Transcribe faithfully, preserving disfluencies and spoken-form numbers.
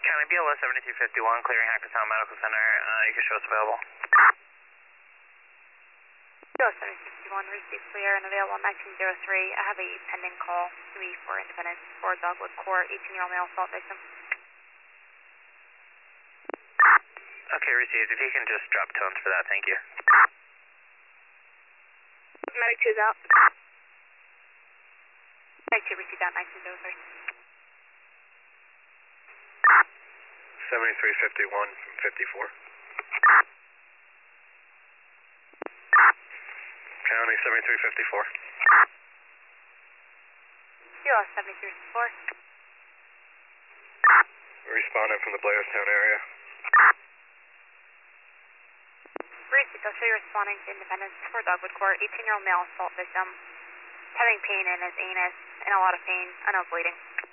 County B L S seventy-three fifty-one, clearing Hackertown Medical Center. Uh, you can show us available. B L S seventy-three fifty-one, receive clear and available nineteen oh three. I have a pending call, three for Independence, for Dogwood Court, eighteen-year-old male assault victim. Okay, received. If you can just drop tones for that, thank you. Medic two's out. Medic two, received out nineteen oh three. seventy-three fifty-one from fifty-four. County seventy-three fifty-four. B L S seventy-three fifty-four. Respondent from the Blairstown area. Received, I'll show you responding to Independence for Dogwood Court, eighteen-year-old male assault victim. Having pain in his anus, in a lot of pain, I know bleeding.